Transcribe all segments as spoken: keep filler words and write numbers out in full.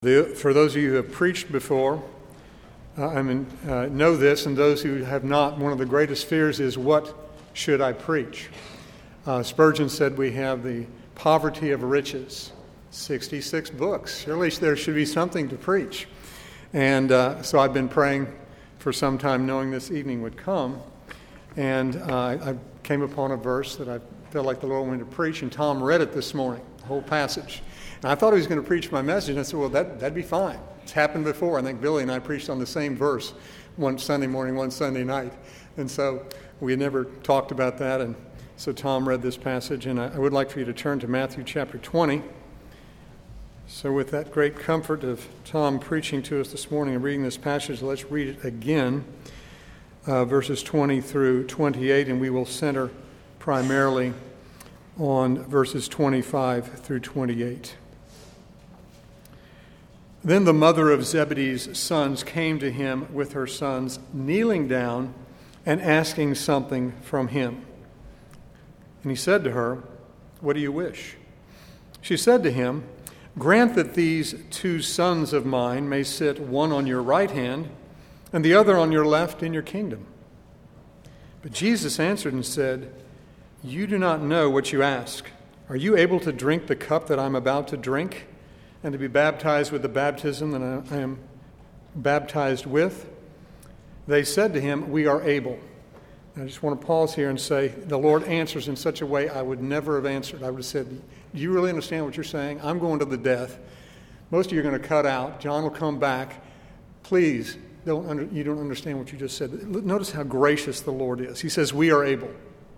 The, for those of you who have preached before, uh, I mean, uh, know this, and those who have not, one of the greatest fears is, what should I preach? Uh, Spurgeon said we have the poverty of riches, sixty-six books. Surely there should be something to preach. And uh, so I've been praying for some time, knowing this evening would come. And uh, I came upon a verse that I felt like the Lord wanted to preach, and Tom read it this morning, the whole passage. And I thought he was going to preach my message, and I said, well, that, that'd be fine. It's happened before. I think Billy and I preached on the same verse one Sunday morning, one Sunday night. And so we had never talked about that, and so Tom read this passage, and I, I would like for you to turn to Matthew chapter twenty. So with that great comfort of Tom preaching to us this morning and reading this passage, let's read it again, uh, verses twenty through twenty-eight, and we will center primarily on verses twenty-five through twenty-eight. Then the mother of Zebedee's sons came to him with her sons, kneeling down and asking something from him. And he said to her, "What do you wish?" She said to him, "Grant that these two sons of mine may sit, one on your right hand and the other on your left in your kingdom." But Jesus answered and said, "You do not know what you ask. Are you able to drink the cup that I am about to drink, and to be baptized with the baptism that I am baptized with?" They said to him, "We are able." I just want to pause here and say, the Lord answers in such a way I would never have answered. I would have said, "Do you really understand what you're saying? I'm going to the death. Most of you are going to cut out. John will come back. Please, don't under, you don't understand what you just said." Notice how gracious the Lord is. He says, "We are able."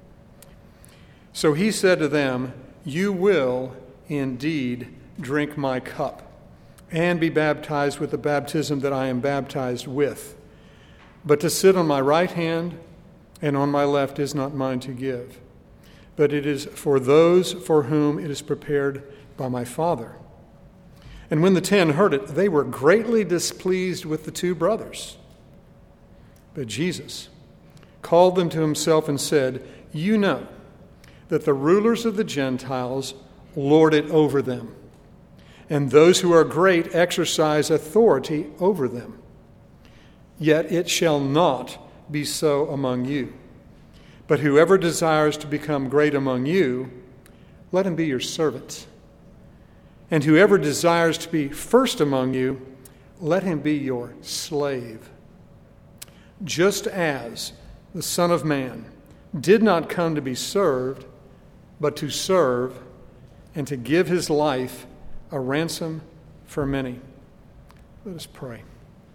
So he said to them, "You will indeed drink my cup and be baptized with the baptism that I am baptized with. But to sit on my right hand and on my left is not mine to give, but it is for those for whom it is prepared by my Father." And when the ten heard it, they were greatly displeased with the two brothers. But Jesus called them to himself and said, "You know that the rulers of the Gentiles lord it over them, and those who are great exercise authority over them. Yet it shall not be so among you. But whoever desires to become great among you, let him be your servant. And whoever desires to be first among you, let him be your slave. Just as the Son of Man did not come to be served, but to serve and to give his life a ransom for many." Let us pray.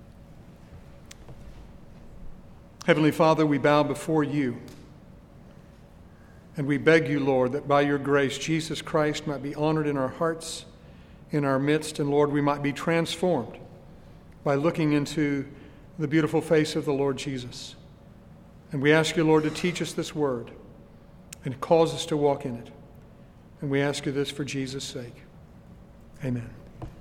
Heavenly Father, we bow before you, and we beg you, Lord, that by your grace Jesus Christ might be honored in our hearts, in our midst, and Lord, we might be transformed by looking into the beautiful face of the Lord Jesus. And we ask you, Lord, to teach us this word and cause us to walk in it. And we ask you this for Jesus' sake. Amen.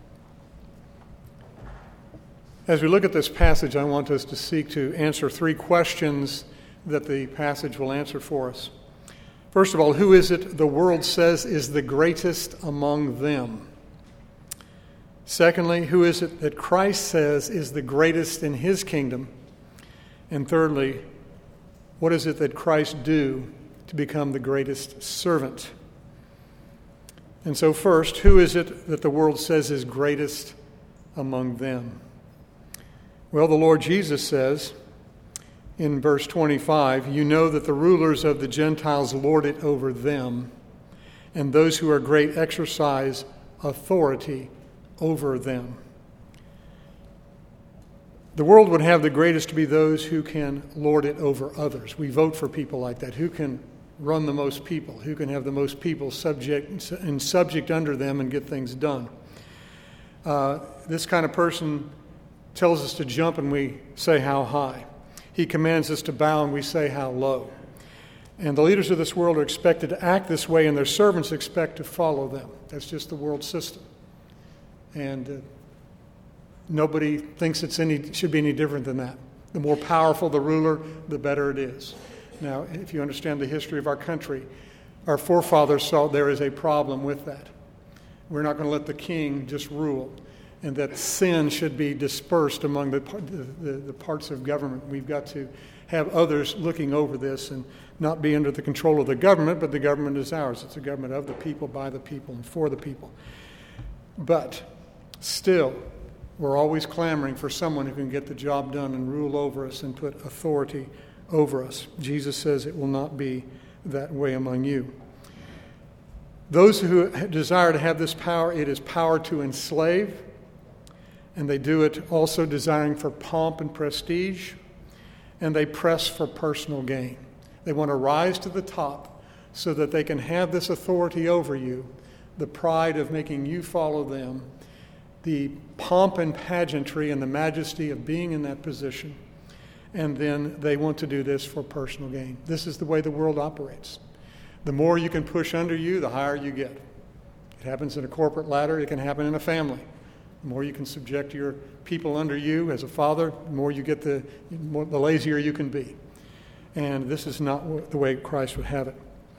As we look at this passage, I want us to seek to answer three questions that the passage will answer for us. First of all, who is it the world says is the greatest among them? Secondly, who is it that Christ says is the greatest in his kingdom? And thirdly, what is it that Christ do to become the greatest servant? And so first, who is it that the world says is greatest among them? Well, the Lord Jesus says in verse twenty-five, "You know that the rulers of the Gentiles lord it over them, and those who are great exercise authority over them." The world would have the greatest to be those who can lord it over others. We vote for people like that. Who can run the most people? Who can have the most people subject and subject under them and get things done? Uh, this kind of person tells us to jump and we say how high. He commands us to bow and we say how low. And the leaders of this world are expected to act this way, and their servants expect to follow them. That's just the world system. And uh, nobody thinks it's any should be any different than that. The more powerful the ruler, the better it is. Now, if you understand the history of our country, our forefathers saw there is a problem with that. We're not going to let the king just rule. and that sin should be dispersed among the, the, the parts of government. We've got to have others looking over this and not be under the control of the government, but the government is ours. It's a government of the people, by the people, and for the people. But still, we're always clamoring for someone who can get the job done and rule over us and put authority over us. Jesus says it will not be that way among you. Those who desire to have this power, it is power to enslave, and they do it also desiring for pomp and prestige, and they press for personal gain. They want to rise to the top so that they can have this authority over you, the pride of making you follow them, the pomp and pageantry and the majesty of being in that position, and then they want to do this for personal gain. This is the way the world operates. The more you can push under you, the higher you get. It happens in a corporate ladder. It can happen in a family. The more you can subject your people under you as a father, the more you get, the, more, the lazier you can be. And this is not the way Christ would have it.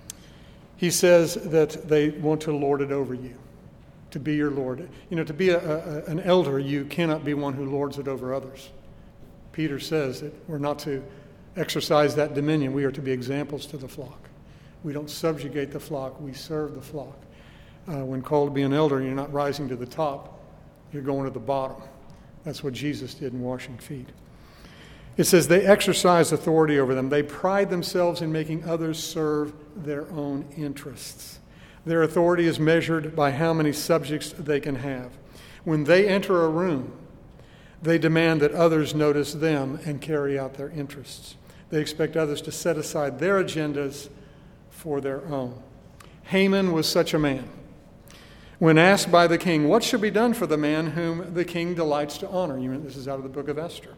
He says that they want to lord it over you, to be your Lord. You know, to be a, a, an elder, you cannot be one who lords it over others. Peter says that we're not to exercise that dominion. We are to be examples to the flock. We don't subjugate the flock. We serve the flock. Uh, when called to be an elder, you're not rising to the top. You're going to the bottom. That's what Jesus did in washing feet. It says they exercise authority over them. They pride themselves in making others serve their own interests. Their authority is measured by how many subjects they can have. When they enter a room, they demand that others notice them and carry out their interests. They expect others to set aside their agendas for their own. Haman was such a man. When asked by the king, what should be done for the man whom the king delights to honor? You know, this is out of the book of Esther.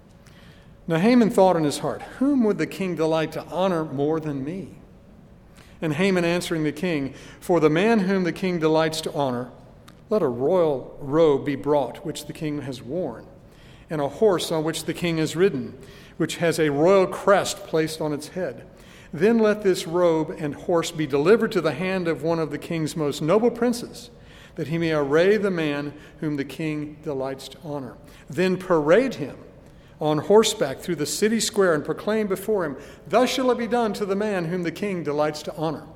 Now Haman thought in his heart, whom would the king delight to honor more than me? And Haman answering the king, for the man whom the king delights to honor, let a royal robe be brought, which the king has worn, and a horse on which the king has ridden, which has a royal crest placed on its head. Then let this robe and horse be delivered to the hand of one of the king's most noble princes, that he may array the man whom the king delights to honor. Then parade him on horseback through the city square and proclaim before him, thus shall it be done to the man whom the king delights to honor.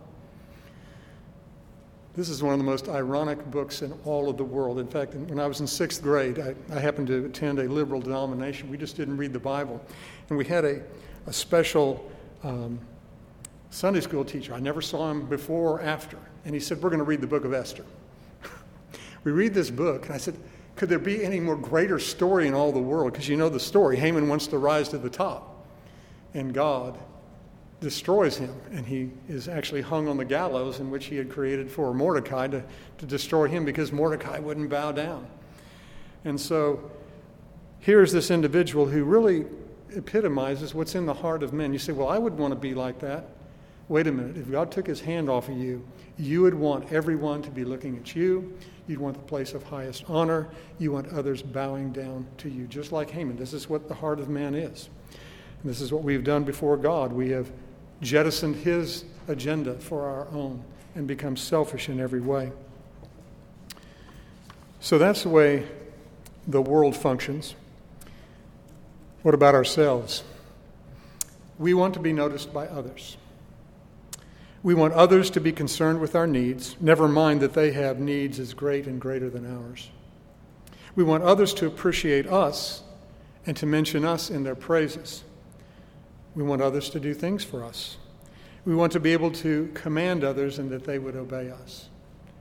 This is one of the most ironic books in all of the world. In fact, when I was in sixth grade, I, I happened to attend a liberal denomination. We just didn't read the Bible. And we had a, a special um, Sunday school teacher. I never saw him before or after. And he said, we're going to read the book of Esther. We read this book, and I said, could there be any more greater story in all the world? Because you know the story. Haman wants to rise to the top, and God destroys him, and he is actually hung on the gallows in which he had created for Mordecai to, to destroy him because Mordecai wouldn't bow down. And so here's this individual who really epitomizes what's in the heart of men. You say, well, I would want to be like that. Wait a minute. If God took his hand off of you, you would want everyone to be looking at you. You'd want the place of highest honor. You want others bowing down to you, just like Haman. This is what the heart of man is. And this is what we've done before God. We have jettisoned his agenda for our own and become selfish in every way. So that's the way the world functions. What about ourselves? We want to be noticed by others. We want others to be concerned with our needs, never mind that they have needs as great and greater than ours. We want others to appreciate us and to mention us in their praises. We want others to do things for us. We want to be able to command others and that they would obey us.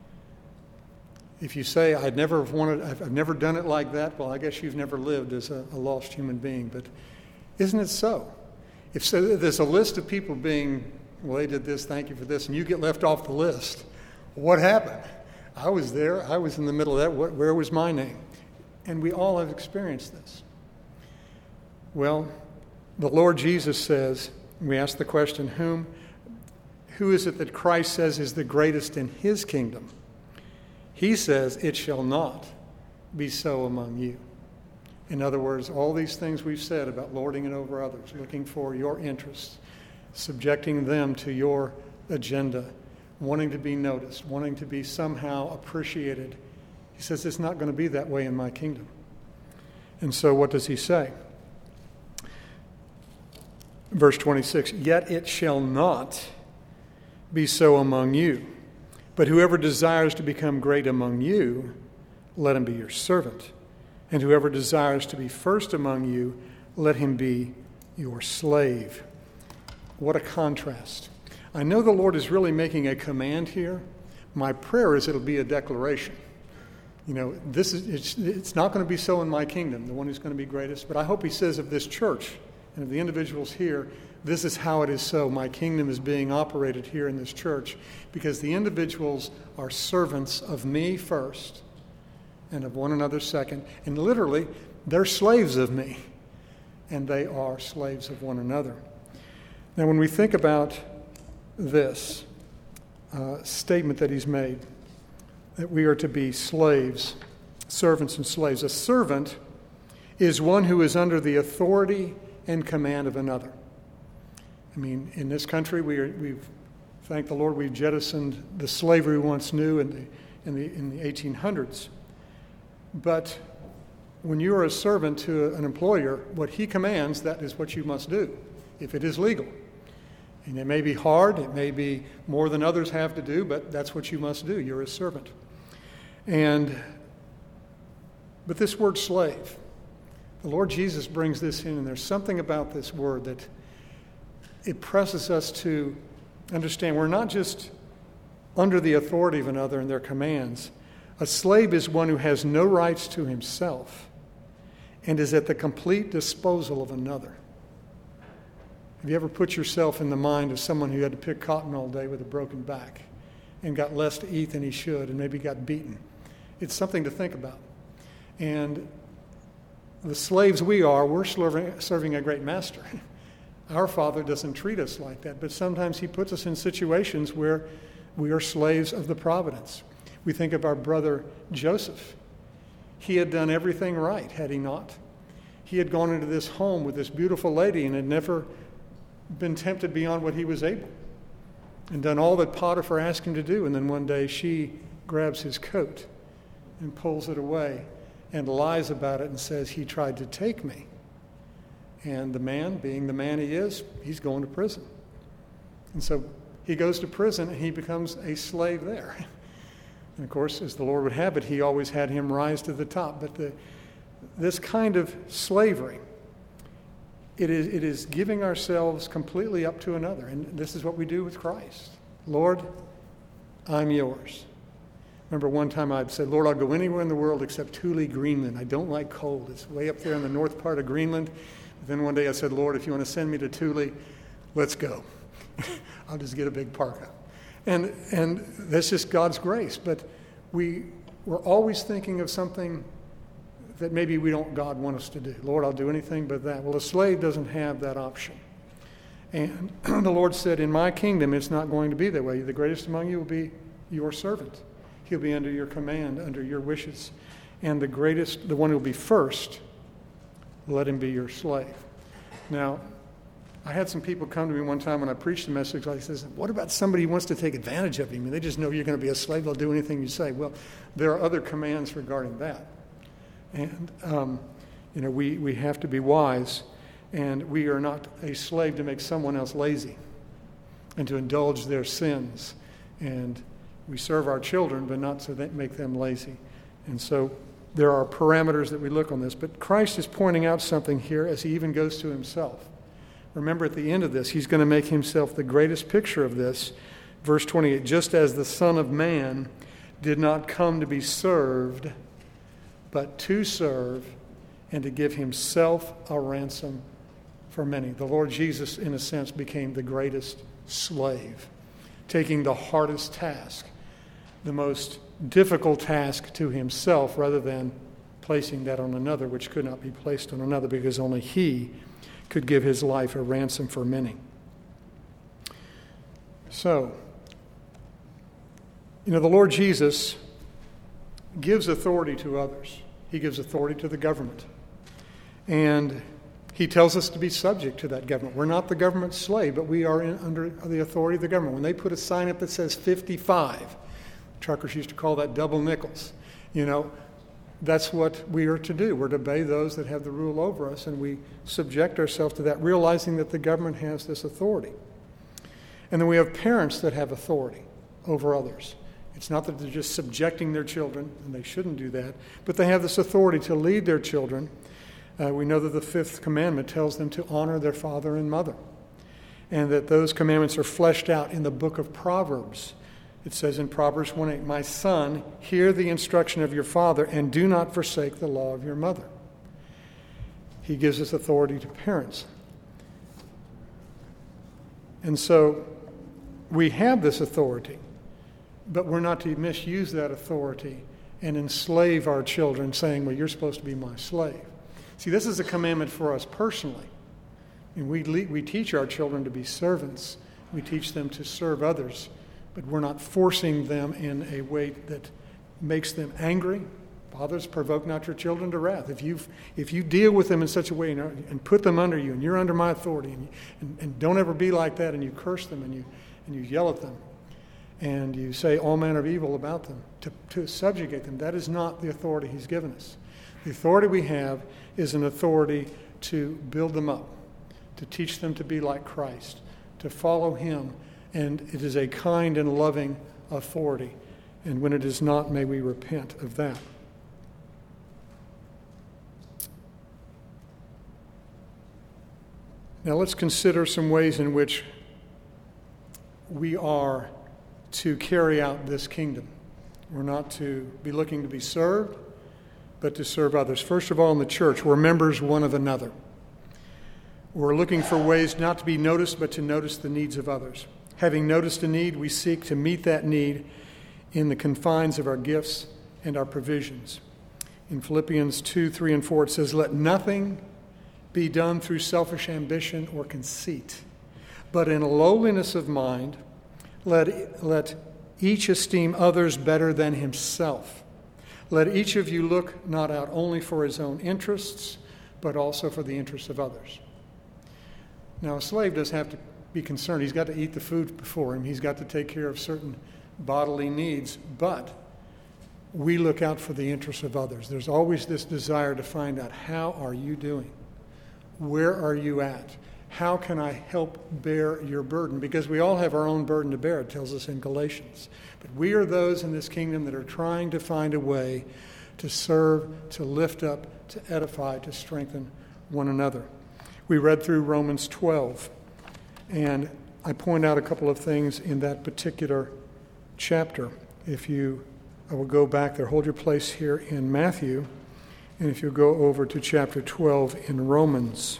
If you say, I'd never wanted, I've never done it like that, well, I guess you've never lived as a, a lost human being. But isn't it so? If so, there's a list of people being, well, they did this, thank you for this, and you get left off the list. What happened? I was there. I was in the middle of that. What, where was my name? And we all have experienced this. Well, the Lord Jesus says, we ask the question, whom, who is it that Christ says is the greatest in his kingdom? He says, it shall not be so among you. In other words, all these things we've said about lording it over others, looking for your interests, subjecting them to your agenda, wanting to be noticed, wanting to be somehow appreciated. He says it's not going to be that way in my kingdom. And so what does he say? Verse twenty-six, yet it shall not be so among you. But whoever desires to become great among you, let him be your servant. And whoever desires to be first among you, let him be your slave. What a contrast. I know the Lord is really making a command here. My prayer is it'll be a declaration. You know, this is it's, it's not going to be so in my kingdom, the one who's going to be greatest. But I hope he says of this church and of the individuals here, this is how it is so. My kingdom is being operated here in this church because the individuals are servants of me first and of one another second. And literally, they're slaves of me and they are slaves of one another. Now, when we think about this uh, statement that he's made, that we are to be slaves, servants and slaves. A servant is one who is under the authority and command of another. I mean, in this country, we are, we've, thank the Lord, we've jettisoned the slavery we once knew in the, in the, in the eighteen hundreds. But when you are a servant to an employer, what he commands, that is what you must do, if it is legal. And it may be hard, it may be more than others have to do, but that's what you must do. You're a servant. And, but this word slave, the Lord Jesus brings this in, and there's something about this word that it presses us to understand we're not just under the authority of another and their commands. A slave is one who has no rights to himself and is at the complete disposal of another. Have you ever put yourself in the mind of someone who had to pick cotton all day with a broken back and got less to eat than he should and maybe got beaten? It's something to think about. And the slaves we are, we're serving, serving a great master. Our Father doesn't treat us like that, but sometimes he puts us in situations where we are slaves of the providence. We think of our brother Joseph. He had done everything right, had he not? He had gone into this home with this beautiful lady and had never been tempted beyond what he was able and done all that Potiphar asked him to do. And then one day she grabs his coat and pulls it away and lies about it and says, he tried to take me. And the man, being the man he is, he's going to prison. And so he goes to prison and he becomes a slave there. And of course, as the Lord would have it, he always had him rise to the top. But the, this kind of slavery, it is, it is giving ourselves completely up to another. And this is what we do with Christ. Lord, I'm yours. Remember one time I said, Lord, I'll go anywhere in the world except Thule, Greenland. I don't like cold. It's way up there in the north part of Greenland. But then one day I said, Lord, if you want to send me to Thule, let's go. I'll just get a big parka. And and that's just God's grace. But we, we're always thinking of something that maybe we don't God want us to do. Lord, I'll do anything but that. Well, a slave doesn't have that option. And the Lord said, in my kingdom, it's not going to be that way. The greatest among you will be your servant. He'll be under your command, under your wishes. And the greatest, the one who will be first, let him be your slave. Now, I had some people come to me one time when I preached the message like this. What about somebody who wants to take advantage of you? I mean, they just know you're going to be a slave. They'll do anything you say. Well, there are other commands regarding that. And, um, you know, we, we have to be wise. And we are not a slave to make someone else lazy and to indulge their sins. And we serve our children, but not to make them lazy. And so there are parameters that we look on this. But Christ is pointing out something here as he even goes to himself. Remember, at the end of this, he's going to make himself the greatest picture of this. Verse twenty-eight, just as the Son of Man did not come to be served, but to serve and to give himself a ransom for many. The Lord Jesus, in a sense, became the greatest slave, taking the hardest task, the most difficult task to himself rather than placing that on another, which could not be placed on another because only he could give his life a ransom for many. So, you know, the Lord Jesus gives authority to others. He gives authority to the government. And he tells us to be subject to that government. We're not the government's slave, but we are in, under the authority of the government. When they put a sign up that says fifty-five, truckers used to call that double nickels. You know, that's what we are to do. We're to obey those that have the rule over us, and we subject ourselves to that, realizing that the government has this authority. And then we have parents that have authority over others. It's not that they're just subjecting their children, and they shouldn't do that, but they have this authority to lead their children. Uh, we know that the fifth commandment tells them to honor their father and mother, and that those commandments are fleshed out in the book of Proverbs. It says in Proverbs one eight, "My son, hear the instruction of your father, and do not forsake the law of your mother." He gives us authority to parents. And so we have this authority, but we're not to misuse that authority and enslave our children, saying, well, you're supposed to be my slave. See, this is a commandment for us personally. And we, le- we teach our children to be servants. We teach them to serve others, but we're not forcing them in a way that makes them angry. Fathers, provoke not your children to wrath. If you if you deal with them in such a way and, and put them under you, and you're under my authority, and, and, and don't ever be like that, and you curse them, and you and you yell at them, and you say all manner of evil about them, to, to subjugate them, that is not the authority he's given us. The authority we have is an authority to build them up, to teach them to be like Christ, to follow him, and it is a kind and loving authority. And when it is not, may we repent of that. Now let's consider some ways in which we are to carry out this kingdom. We're not to be looking to be served, but to serve others. First of all, in the church, we're members one of another. We're looking for ways not to be noticed, but to notice the needs of others. Having noticed a need, we seek to meet that need in the confines of our gifts and our provisions. In Philippians two, three, and four, it says, "Let nothing be done through selfish ambition or conceit, but in lowliness of mind, let, let each esteem others better than himself. Let each of you look not out only for his own interests, but also for the interests of others." Now, a slave does have to be concerned. He's got to eat the food before him. He's got to take care of certain bodily needs, but we look out for the interests of others. There's always this desire to find out, how are you doing? Where are you at? How can I help bear your burden? Because we all have our own burden to bear, it tells us in Galatians. But we are those in this kingdom that are trying to find a way to serve, to lift up, to edify, to strengthen one another. We read through Romans twelve, and I point out a couple of things in that particular chapter. If you, I will go back there, hold your place here in Matthew, and if you go over to chapter twelve in Romans.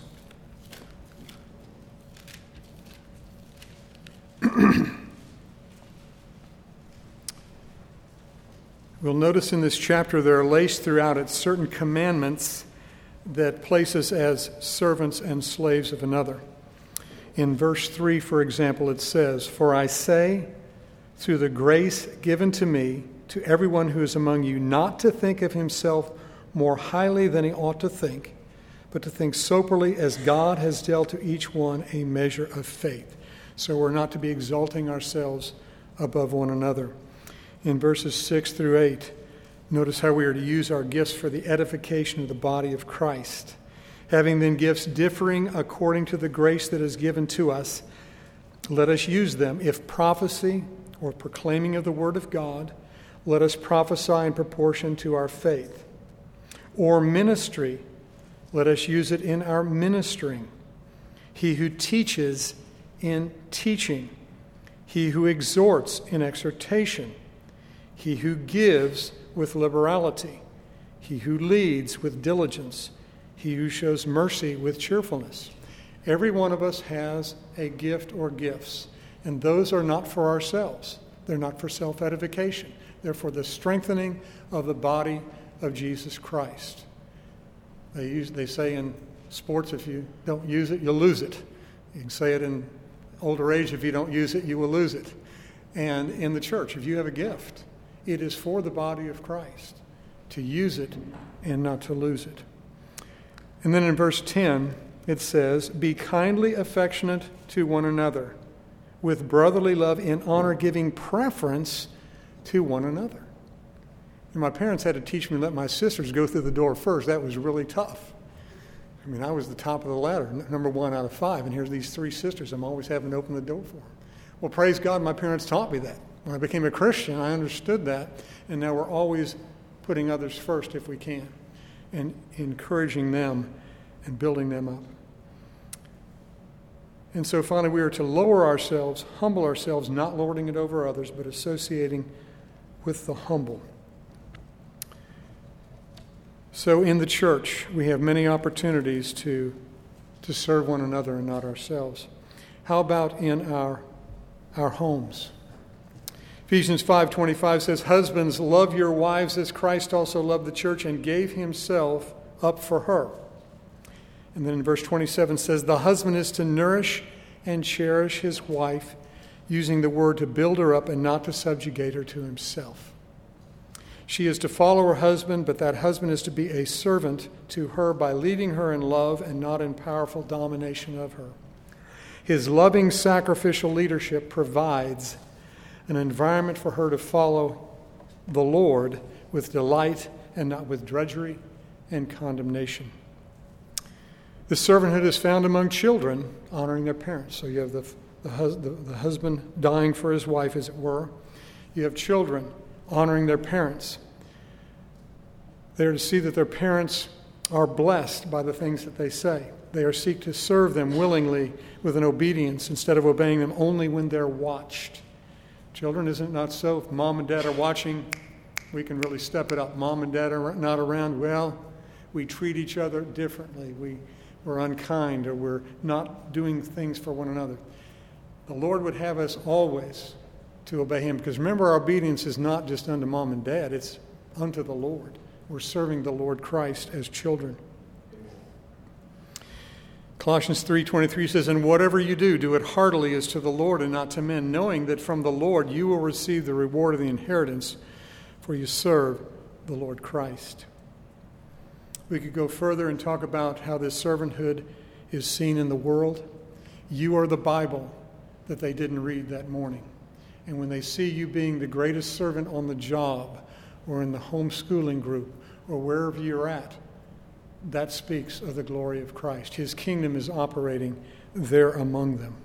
We'll notice in this chapter there are laced throughout it certain commandments that place us as servants and slaves of another. In verse three, for example, it says, "For I say, through the grace given to me, to everyone who is among you, not to think of himself more highly than he ought to think, but to think soberly as God has dealt to each one a measure of faith." So we're not to be exalting ourselves above one another. In verses six through eight, notice how we are to use our gifts for the edification of the body of Christ. "Having then gifts differing according to the grace that is given to us, let us use them. If prophecy or proclaiming of the word of God, let us prophesy in proportion to our faith. Or ministry, let us use it in our ministering. He who teaches, in teaching. He who exhorts, in exhortation. He who gives, with liberality. He who leads, with diligence. He who shows mercy, with cheerfulness." Every one of us has a gift or gifts, and those are not for ourselves. They're not for self-edification. They're for the strengthening of the body of Jesus Christ. They use, they say in sports, if you don't use it, you'll lose it. You can say it in older age, if you don't use it, you will lose it. And in the church, if you have a gift, it is for the body of Christ to use it and not to lose it. And then in verse ten, it says, "Be kindly affectionate to one another, with brotherly love in honor, giving preference to one another." And my parents had to teach me to let my sisters go through the door first. That was really tough. I mean, I was the top of the ladder, number one out of five, and here's these three sisters. I'm always having to open the door for them. Well, praise God, my parents taught me that. When I became a Christian, I understood that, and now we're always putting others first if we can, and encouraging them and building them up. And so finally, we are to lower ourselves, humble ourselves, not lording it over others, but associating with the humble. So in the church, we have many opportunities to, to serve one another and not ourselves. How about in our, our homes? Ephesians five twenty-five says, "Husbands, love your wives as Christ also loved the church and gave himself up for her." And then in verse twenty-seven says, "The husband is to nourish and cherish his wife, using the word to build her up and not to subjugate her to himself. She is to follow her husband, but that husband is to be a servant to her by leading her in love and not in powerful domination of her. His loving sacrificial leadership provides an environment for her to follow the Lord with delight and not with drudgery and condemnation." The servanthood is found among children honoring their parents. So you have the, the, hus- the, the husband dying for his wife, as it were. You have children honoring their parents. They are to see that their parents are blessed by the things that they say. They are seek to serve them willingly with an obedience instead of obeying them only when they're watched. Children, isn't it not so? If mom and dad are watching, we can really step it up. Mom and dad are not around, well, we treat each other differently. We, we're unkind, or we're not doing things for one another. The Lord would have us always to obey him, because remember, our obedience is not just unto mom and dad, it's unto the Lord. We're serving the Lord Christ as children. Colossians three twenty-three says, "And whatever you do, do it heartily as to the Lord and not to men, knowing that from the Lord you will receive the reward of the inheritance, for you serve the Lord Christ." We could go further and talk about how this servanthood is seen in the world. You are the Bible that they didn't read that morning. And when they see you being the greatest servant on the job or in the homeschooling group or wherever you're at, that speaks of the glory of Christ. His kingdom is operating there among them.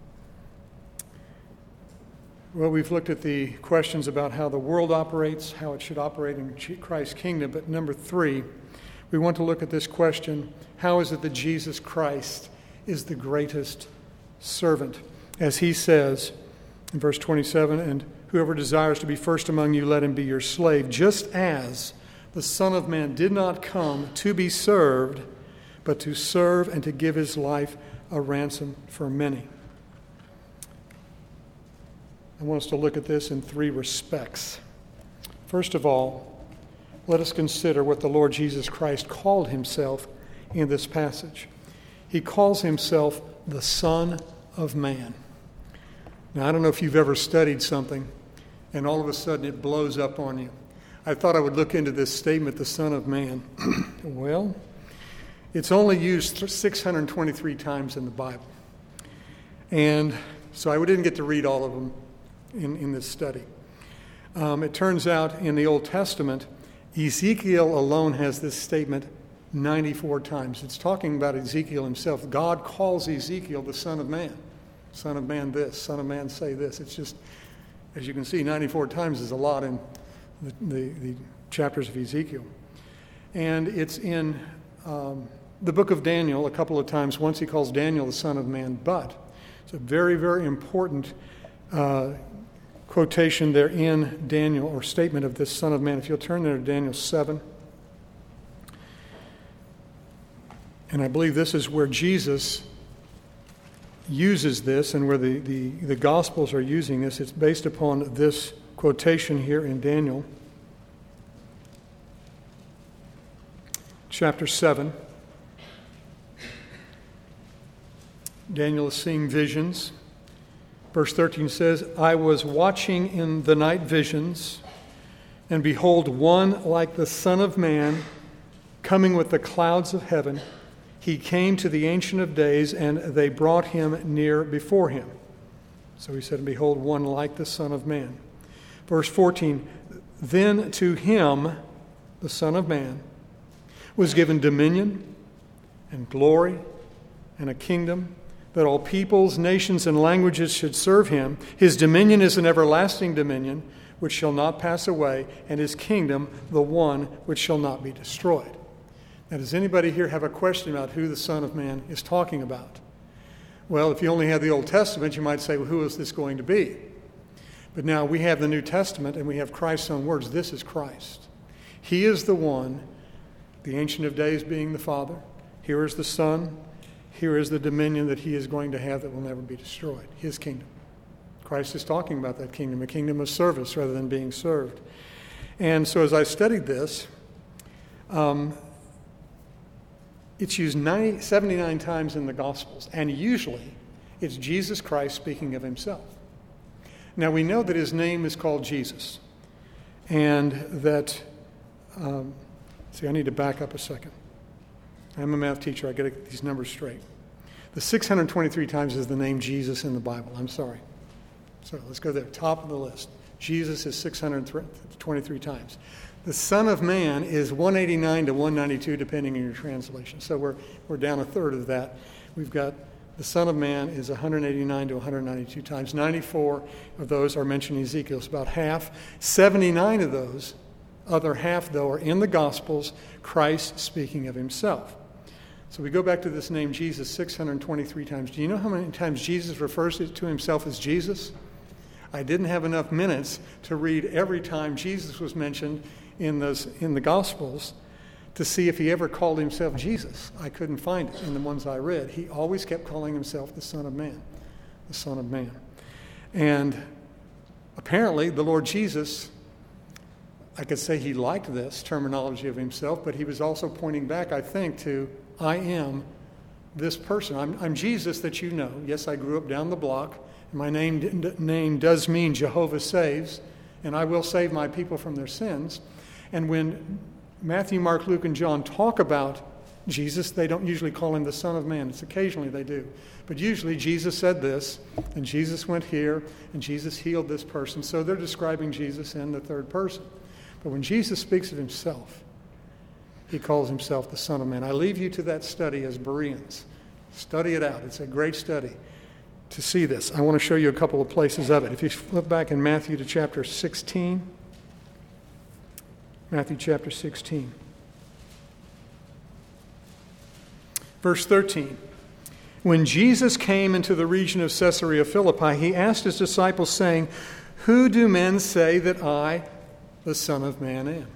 Well, we've looked at the questions about how the world operates, how it should operate in Christ's kingdom. But number three, we want to look at this question: how is it that Jesus Christ is the greatest servant? As he says in verse twenty-seven, "And whoever desires to be first among you, let him be your slave, just as the Son of Man did not come to be served, but to serve and to give his life a ransom for many." I want us to look at this in three respects. First of all, let us consider what the Lord Jesus Christ called himself in this passage. He calls himself the Son of Man. Now, I don't know if you've ever studied something and all of a sudden it blows up on you. I thought I would look into this statement, the Son of Man. Well, it's only used six hundred twenty-three times in the Bible. And so I didn't get to read all of them in, in this study. Um, it turns out in the Old Testament, Ezekiel alone has this statement ninety-four times. It's talking about Ezekiel himself. God calls Ezekiel the Son of Man. Son of Man this, Son of Man say this. It's just, as you can see, ninety-four times is a lot in the, the, the chapters of Ezekiel. And it's in um, the book of Daniel a couple of times. Once he calls Daniel the Son of Man, but it's a very, very important uh, quotation there in Daniel, or statement of this Son of Man. If you'll turn there to Daniel seven. And I believe this is where Jesus uses this, and where the, the, the Gospels are using this. It's based upon this quotation here in Daniel. Chapter seven. Daniel is seeing visions. Verse thirteen says, "I was watching in the night visions, and behold, one like the Son of Man coming with the clouds of heaven. He came to the Ancient of Days, and they brought him near before him." So he said, "And behold, one like the Son of Man." Verse fourteen, Then to him, the Son of Man, was given dominion and glory and a kingdom, that all peoples, nations, and languages should serve him. His dominion is an everlasting dominion which shall not pass away, and his kingdom the one which shall not be destroyed. Now, does anybody here have a question about who the Son of Man is talking about? Well, if you only had the Old Testament, you might say, well, who is this going to be? But now we have the New Testament, and we have Christ's own words. This is Christ. He is the one, the Ancient of Days being the Father. Here is the Son. Here is the dominion that he is going to have that will never be destroyed, his kingdom. Christ is talking about that kingdom, a kingdom of service rather than being served. And so as I studied this, um, it's used ninety, seventy-nine times in the Gospels, and usually it's Jesus Christ speaking of himself. Now we know that his name is called Jesus, and that, um, see, I need to back up a second. I'm a math teacher. I got to get these numbers straight. The six hundred twenty-three times is the name Jesus in the Bible. I'm sorry. So let's go there. Top of the list. Jesus is six hundred twenty-three times. The Son of Man is one eighty-nine to one ninety-two, depending on your translation. So we're we're down a third of that. We've got the Son of Man is one eighty-nine to one ninety-two times. ninety-four of those are mentioned in Ezekiel. It's about half. seventy-nine of those, other half, though, are in the Gospels, Christ speaking of himself. So we go back to this name Jesus six hundred twenty-three times. Do you know how many times Jesus refers to himself as Jesus? I didn't have enough minutes to read every time Jesus was mentioned in those in the Gospels to see if he ever called himself Jesus. I couldn't find it in the ones I read. He always kept calling himself the Son of Man, the Son of Man. And apparently the Lord Jesus, I could say he liked this terminology of himself, but he was also pointing back, I think, to I am this person. I'm, I'm Jesus that you know. Yes, I grew up down the block. And my name, name does mean Jehovah saves, and I will save my people from their sins. And when Matthew, Mark, Luke, and John talk about Jesus, they don't usually call him the Son of Man. It's occasionally they do. But usually Jesus said this, and Jesus went here, and Jesus healed this person. So they're describing Jesus in the third person. But when Jesus speaks of himself, he calls himself the Son of Man. I leave you to that study as Bereans. Study it out. It's a great study to see this. I want to show you a couple of places of it. If you flip back in Matthew to chapter sixteen. Matthew chapter sixteen. Verse thirteen. When Jesus came into the region of Caesarea Philippi, he asked his disciples, saying, "Who do men say that I, the Son of Man, am?"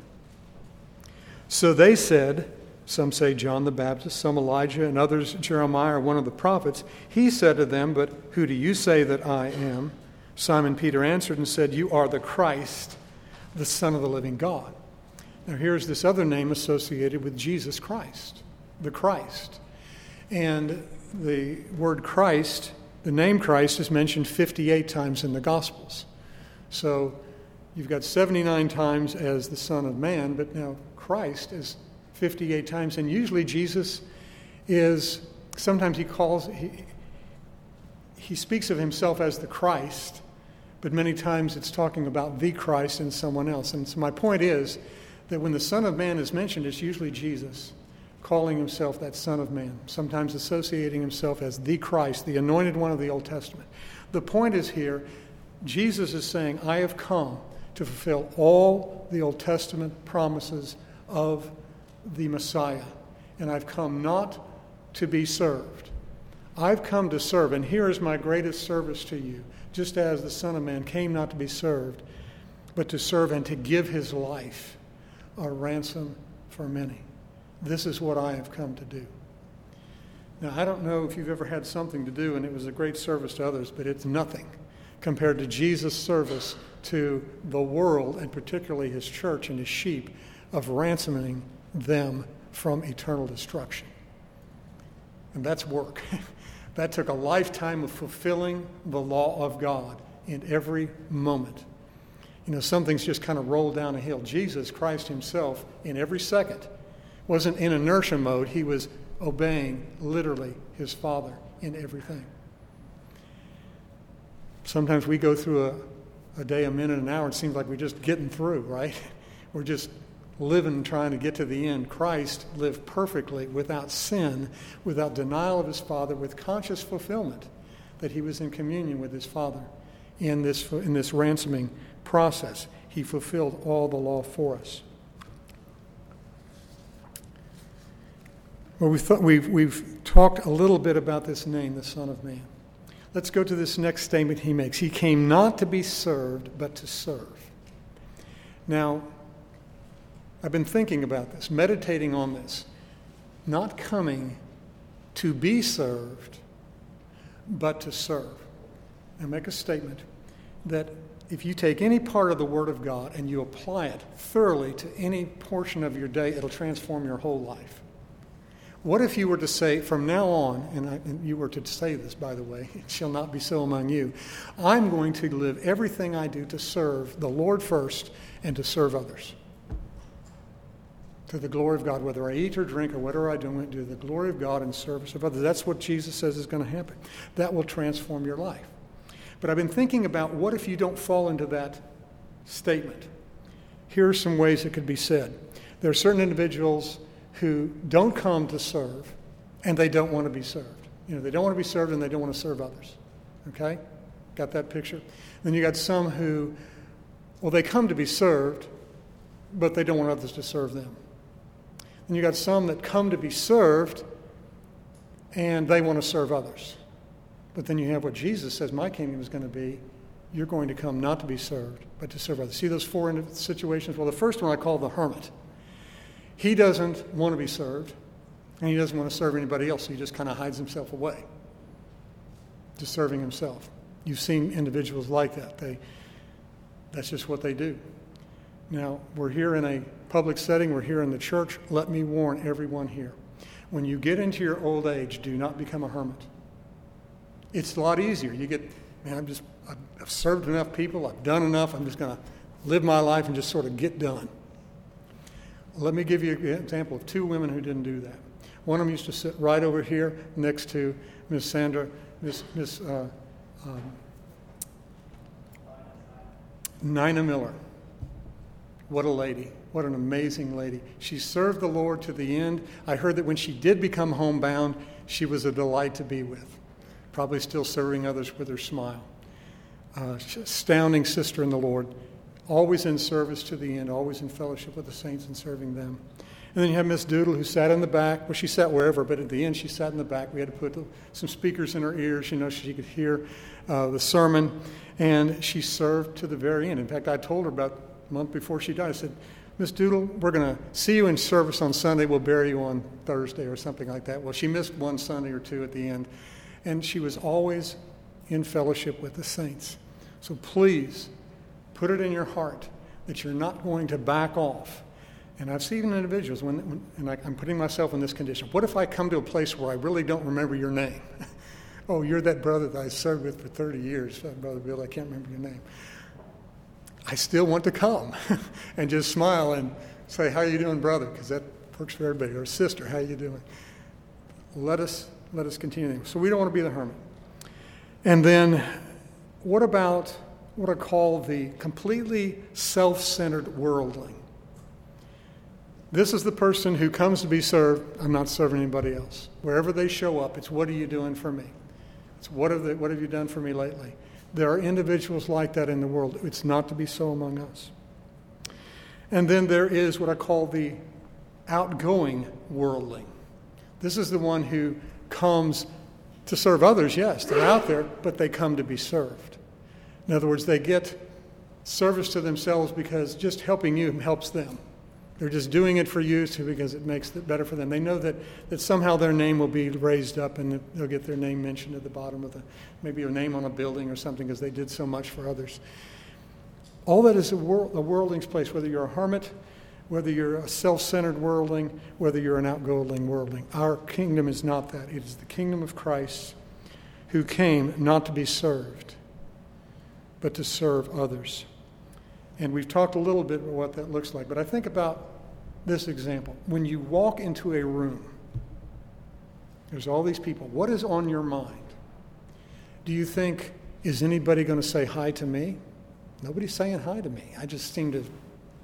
So they said, some say John the Baptist, some Elijah, and others Jeremiah or one of the prophets. He said to them, "But who do you say that I am?" Simon Peter answered and said, "You are the Christ, the Son of the living God." Now here's this other name associated with Jesus Christ, the Christ. And the word Christ, the name Christ, is mentioned fifty-eight times in the Gospels. So you've got seventy-nine times as the Son of Man, but now Christ is fifty-eight times. And usually Jesus is, sometimes he calls, he, he speaks of himself as the Christ, but many times it's talking about the Christ and someone else. And so my point is that when the Son of Man is mentioned, it's usually Jesus calling himself that Son of Man, sometimes associating himself as the Christ, the anointed one of the Old Testament. The point is here, Jesus is saying, I have come to fulfill all the Old Testament promises of the Messiah, and I've come not to be served. I've come to serve, and here is my greatest service to you, just as the Son of Man came not to be served, but to serve and to give his life a ransom for many. This is what I have come to do. Now, I don't know if you've ever had something to do and it was a great service to others, but it's nothing compared to Jesus' service to the world, and particularly his church and his sheep, of ransoming them from eternal destruction. And that's work. That took a lifetime of fulfilling the law of God in every moment. You know, some things just kind of roll down a hill. Jesus Christ himself, in every second, wasn't in inertia mode. He was obeying, literally, his Father in everything. Sometimes we go through a, a day, a minute, an hour, it seems like we're just getting through, right? We're just living, trying to get to the end. Christ lived perfectly, without sin, without denial of his Father, with conscious fulfillment that he was in communion with his Father in this, in this ransoming process. He fulfilled all the law for us. Well, we've, th- we've, we've talked a little bit about this name, the Son of Man. Let's go to this next statement he makes. He came not to be served, but to serve. Now, I've been thinking about this, meditating on this. Not coming to be served, but to serve. I make a statement that if you take any part of the Word of God and you apply it thoroughly to any portion of your day, it'll transform your whole life. What if you were to say, from now on, and, I, and you were to say this, by the way, it shall not be so among you, I'm going to live everything I do to serve the Lord first and to serve others. To the glory of God, whether I eat or drink or whatever I do, I'm going to do the glory of God in service of others. That's what Jesus says is going to happen. That will transform your life. But I've been thinking about, what if you don't fall into that statement? Here are some ways it could be said. There are certain individuals who don't come to serve, and they don't want to be served. You know, they don't want to be served, and they don't want to serve others. Okay? Got that picture? Then you got some who, well, they come to be served, but they don't want others to serve them. And you got some that come to be served, and they want to serve others. But then you have what Jesus says my kingdom is going to be. You're going to come not to be served, but to serve others. See those four situations? Well, the first one I call the hermit. He doesn't want to be served, and he doesn't want to serve anybody else, so he just kind of hides himself away, just serving himself. You've seen individuals like that. They, that's just what they do. Now, we're here in a public setting. We're here in the church. Let me warn everyone here. When you get into your old age, do not become a hermit. It's a lot easier. You get, man, I'm just, I've served enough people. I've done enough. I'm just going to live my life and just sort of get done. Let me give you an example of two women who didn't do that. One of them used to sit right over here next to Miss Sandra, Miss, Miss uh, um, Nina Miller. What a lady. What an amazing lady. She served the Lord to the end. I heard that when she did become homebound, she was a delight to be with. Probably still serving others with her smile. Uh, astounding sister in the Lord. Always in service to the end, always in fellowship with the saints and serving them. And then you have Miss Doodle, who sat in the back. Well, she sat wherever, but at the end she sat in the back. We had to put some speakers in her ears, you know, so she could hear uh, the sermon. And she served to the very end. In fact, I told her about a month before she died, I said, Miss Doodle, we're going to see you in service on Sunday. We'll bury you on Thursday or something like that. Well, she missed one Sunday or two at the end. And she was always in fellowship with the saints. So please, put it in your heart that you're not going to back off. And I've seen individuals, when, when and I, I'm putting myself in this condition. What if I come to a place where I really don't remember your name? Oh, you're that brother that I served with for thirty years, Brother Bill, I can't remember your name. I still want to come and just smile and say, how you doing, brother? Because that works for everybody. Or sister, how you doing? Let us, let us continue. So we don't want to be the hermit. And then what about what I call the completely self-centered worldling? This is the person who comes to be served. I'm not serving anybody else. Wherever they show up, it's what are you doing for me? It's what have, they, what have you done for me lately? There are individuals like that in the world. It's not to be so among us. And then there is what I call the outgoing worldling. This is the one who comes to serve others. Yes, they're out there, but they come to be served. In other words, they get service to themselves because just helping you helps them. They're just doing it for you too because it makes it better for them. They know that, that somehow their name will be raised up and they'll get their name mentioned at the bottom of the, maybe a name on a building or something because they did so much for others. All that is a, world, a worldling's place, whether you're a hermit, whether you're a self-centered worldling, whether you're an outgoing worldling. Our kingdom is not that. It is the kingdom of Christ who came not to be served, but to serve others. And we've talked a little bit about what that looks like, but I think about this example. When you walk into a room, there's all these people. What is on your mind? Do you think, is anybody going to say hi to me? Nobody's saying hi to me. I just seem to,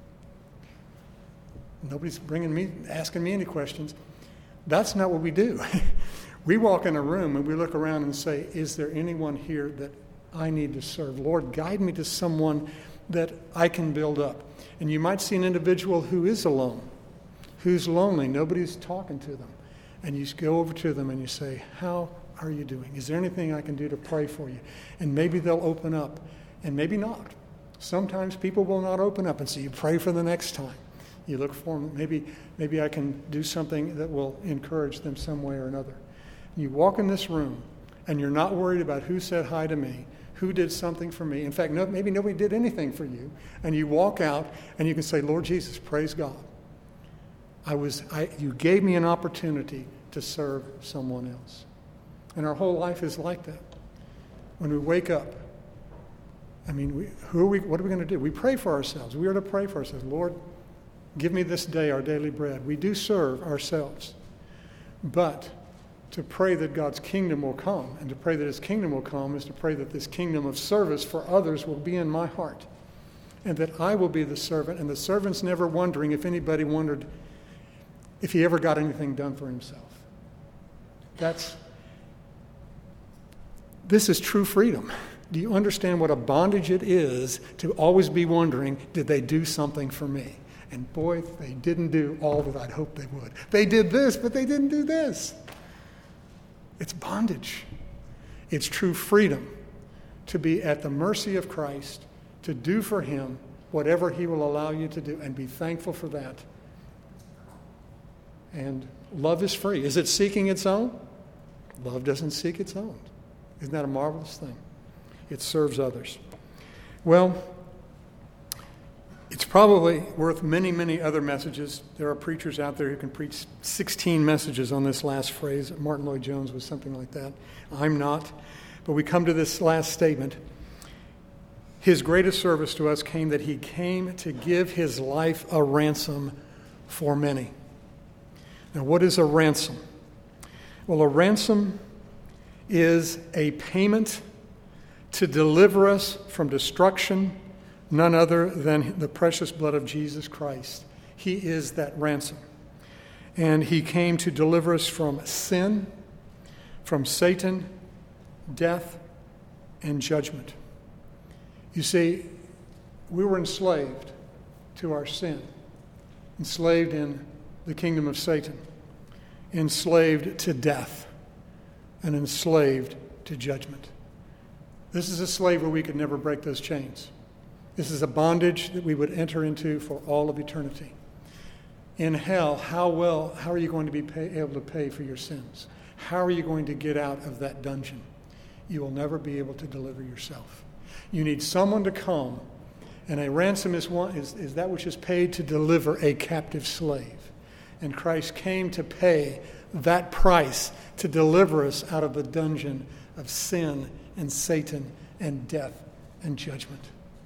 nobody's bringing me, asking me any questions. That's not what we do. We walk in a room and we look around and say, is there anyone here that I need to serve? Lord, guide me to someone that I can build up. And you might see an individual who is alone, who's lonely. Nobody's talking to them. And you go over to them and you say, how are you doing? Is there anything I can do to pray for you? And maybe they'll open up, and maybe not. Sometimes people will not open up, and so you pray for the next time. You look for them. Maybe, maybe I can do something that will encourage them some way or another. You walk in this room, and you're not worried about who said hi to me, who did something for me. In fact, no, maybe nobody did anything for you. And you walk out, and you can say, Lord Jesus, praise God. I was, I, you gave me an opportunity to serve someone else. And our whole life is like that. When we wake up, I mean, we, who are we? What are we going to do? We pray for ourselves. We are to pray for ourselves. Lord, give me this day our daily bread. We do serve ourselves. But to pray that God's kingdom will come, and to pray that his kingdom will come, is to pray that this kingdom of service for others will be in my heart. And that I will be the servant. And the servant's never wondering if anybody wondered if he ever got anything done for himself. That's, this is true freedom. Do you understand what a bondage it is to always be wondering, did they do something for me? And boy, they didn't do all that I'd hoped they would. They did this, but they didn't do this. It's bondage. It's true freedom to be at the mercy of Christ, to do for him whatever he will allow you to do, and be thankful for that. And love is free. Is it seeking its own? Love doesn't seek its own. Isn't that a marvelous thing? It serves others. Well, it's probably worth many, many other messages. There are preachers out there who can preach sixteen messages on this last phrase. Martin Lloyd-Jones was something like that. I'm not. But we come to this last statement. His greatest service to us came that he came to give his life a ransom for many. Now, what is a ransom? Well, a ransom is a payment to deliver us from destruction, none other than the precious blood of Jesus Christ. He is that ransom. And he came to deliver us from sin, from Satan, death, and judgment. You see, we were enslaved to our sin, enslaved in the kingdom of Satan, enslaved to death, and enslaved to judgment. This is a slavery we could never break those chains. This is a bondage that we would enter into for all of eternity. In hell, how well, how are you going to be pay, able to pay for your sins? How are you going to get out of that dungeon? You will never be able to deliver yourself. You need someone to come, and a ransom is, one, is, is that which is paid to deliver a captive slave. And Christ came to pay that price to deliver us out of the dungeon of sin and Satan and death and judgment.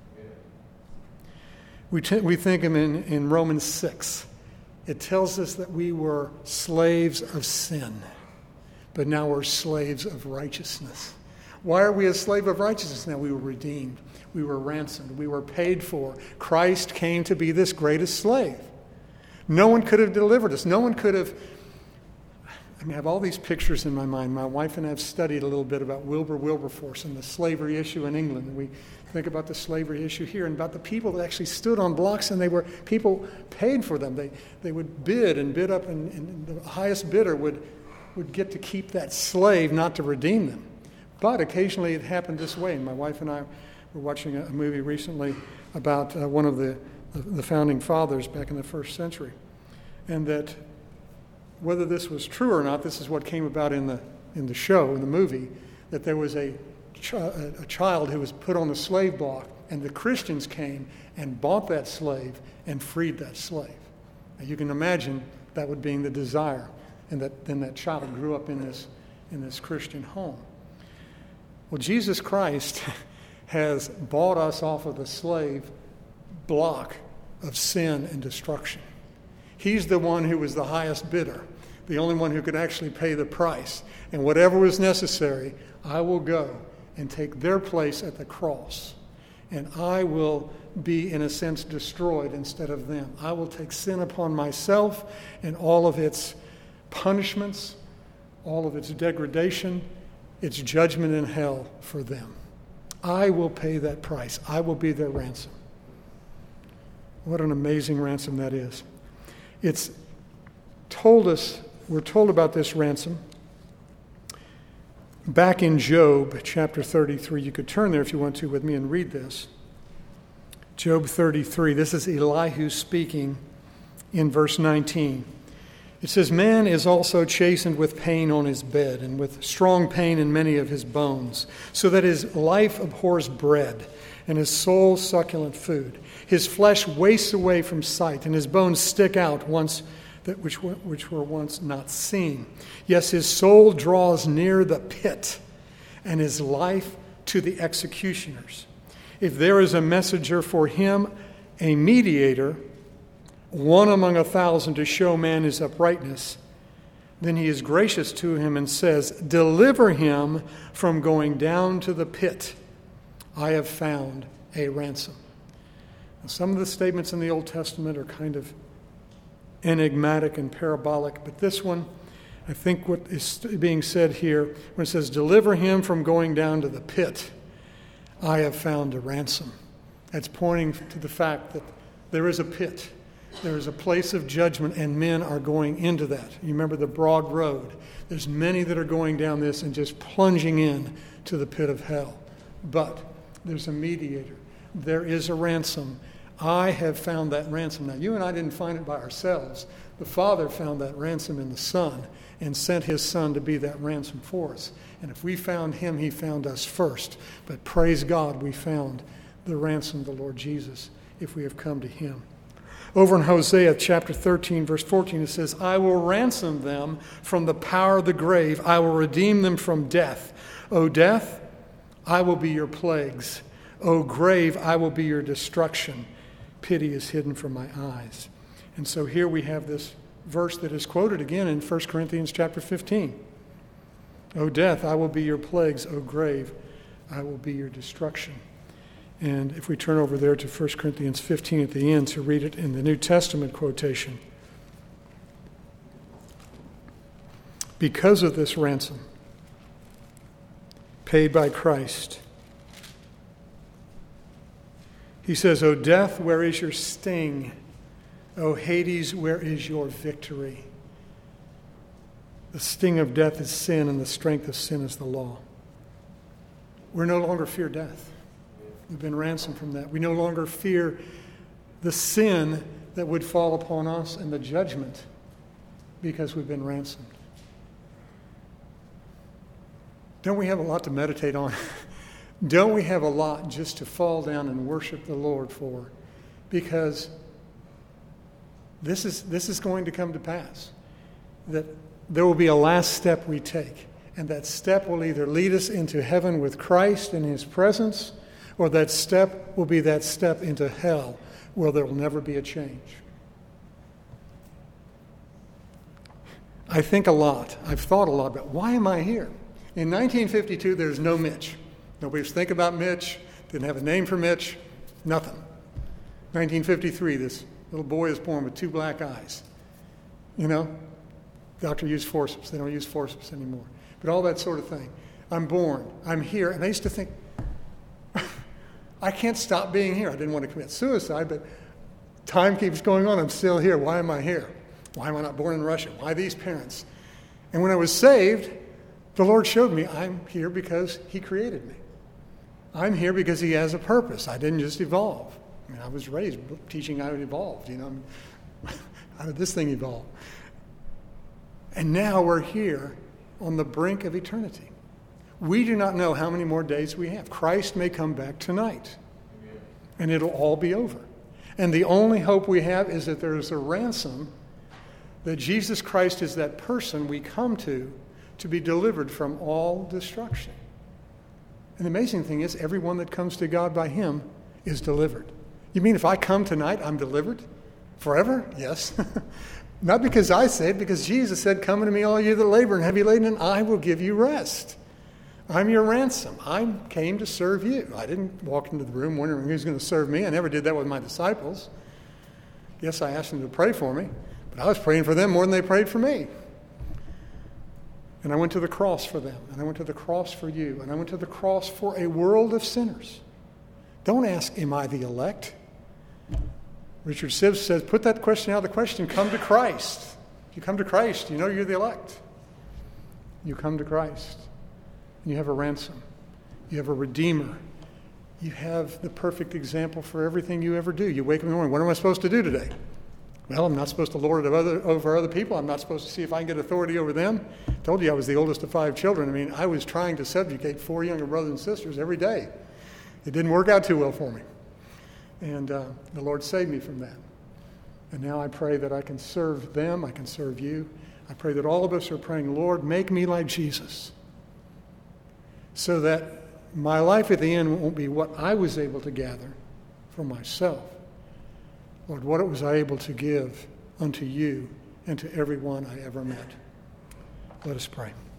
We, t- we think of in, in Romans six. It tells us that we were slaves of sin, but now we're slaves of righteousness. Why are we a slave of righteousness? Now we were redeemed. We were ransomed. We were paid for. Christ came to be this greatest slave. No one could have delivered us. No one could have... I mean, I have all these pictures in my mind. My wife and I have studied a little bit about Wilbur Wilberforce and the slavery issue in England. And we think about the slavery issue here and about the people that actually stood on blocks, and they were people paid for them. They they would bid and bid up, and, and the highest bidder would, would get to keep that slave, not to redeem them. But occasionally it happened this way. And my wife and I were watching a, a movie recently about uh, one of the, the founding fathers back in the first century. And that whether this was true or not, this is what came about in the in the show, in the movie, that there was a, ch- a child who was put on the slave block, and the Christians came and bought that slave and freed that slave. Now you can imagine that would being the desire, and that then that child grew up in this in this Christian home. Well, Jesus Christ has bought us off of the slave block of sin and destruction. He's the one who was the highest bidder, the only one who could actually pay the price. And whatever was necessary, I will go and take their place at the cross and I will be, in a sense, destroyed instead of them. I will take sin upon myself and all of its punishments, all of its degradation, its judgment in hell for them. I will pay that price. I will be their ransom. What an amazing ransom that is. It's told us, we're told about this ransom back in Job chapter thirty-three. You could turn there if you want to with me and read this. Job thirty-three. This is Elihu speaking in verse nineteen. It says, "Man is also chastened with pain on his bed, and with strong pain in many of his bones, so that his life abhors bread, and his soul succulent food. His flesh wastes away from sight, and his bones stick out once that which were, which were once not seen. Yes, his soul draws near the pit, and his life to the executioners. If there is a messenger for him, a mediator, one among a thousand to show man his uprightness, then he is gracious to him and says, 'Deliver him from going down to the pit. I have found a ransom.'" Now, some of the statements in the Old Testament are kind of enigmatic and parabolic, but this one, I think what is being said here, when it says, "Deliver him from going down to the pit, I have found a ransom." That's pointing to the fact that there is a pit. There is a place of judgment, and men are going into that. You remember the broad road. There's many that are going down this and just plunging in to the pit of hell. But there's a mediator. There is a ransom. I have found that ransom. Now, you and I didn't find it by ourselves. The Father found that ransom in the Son and sent his Son to be that ransom for us. And if we found him, he found us first. But praise God, we found the ransom, the Lord Jesus, if we have come to him. Over in Hosea chapter thirteen, verse fourteen, it says, "I will ransom them from the power of the grave. I will redeem them from death. O death, I will be your plagues. O grave, I will be your destruction. Pity is hidden from my eyes." And so here we have this verse that is quoted again in First Corinthians chapter fifteen. "O death, I will be your plagues. O grave, I will be your destruction." And if we turn over there to First Corinthians fifteen at the end to read it in the New Testament quotation. Because of this ransom paid by Christ, he says, "O death, where is your sting? O Hades, where is your victory?" The sting of death is sin, and the strength of sin is the law. We no longer fear death. We've been ransomed from that. We no longer fear the sin that would fall upon us and the judgment because we've been ransomed. Don't we have a lot to meditate on? Don't we have a lot just to fall down and worship the Lord for? Because this is, this is going to come to pass. That there will be a last step we take. And that step will either lead us into heaven with Christ in his presence, or that step will be that step into hell where there will never be a change. I think a lot. I've thought a lot about why am I here? In nineteen fifty-two, there's no Mitch. Nobody was thinking about Mitch. Didn't have a name for Mitch. Nothing. nineteen fifty-three, this little boy is born with two black eyes. You know, doctor used forceps. They don't use forceps anymore. But all that sort of thing. I'm born. I'm here. And I used to think, I can't stop being here. I didn't want to commit suicide, but time keeps going on. I'm still here. Why am I here? Why am I not born in Russia? Why these parents? And when I was saved, the Lord showed me I'm here because he created me. I'm here because he has a purpose. I didn't just evolve. I mean, I was raised teaching how it evolved. You know, how did this thing evolve? And now we're here on the brink of eternity. We do not know how many more days we have. Christ may come back tonight, and it'll all be over. And the only hope we have is that there is a ransom, that Jesus Christ is that person we come to to be delivered from all destruction. And the amazing thing is, everyone that comes to God by him is delivered. You mean if I come tonight, I'm delivered? Forever? Yes. Not because I say it, because Jesus said, "Come unto me, all you that labor and heavy laden, and I will give you rest." I'm your ransom. I came to serve you. I didn't walk into the room wondering who's going to serve me. I never did that with my disciples. Yes, I asked them to pray for me, but I was praying for them more than they prayed for me. And I went to the cross for them, and I went to the cross for you, and I went to the cross for a world of sinners. Don't ask, am I the elect? Richard Sibbs says, put that question out of the question. Come to Christ. If you come to Christ, you know you're the elect. You come to Christ. And you have a ransom. You have a redeemer. You have the perfect example for everything you ever do. You wake up in the morning, what am I supposed to do today? Well, I'm not supposed to lord it other, over other people. I'm not supposed to see if I can get authority over them. I told you I was the oldest of five children. I mean, I was trying to subjugate four younger brothers and sisters every day. It didn't work out too well for me. And uh, the Lord saved me from that. And now I pray that I can serve them. I can serve you. I pray that all of us are praying, Lord, make me like Jesus, so that my life at the end won't be what I was able to gather for myself. Lord, what was I able to give unto you and to everyone I ever met? Let us pray.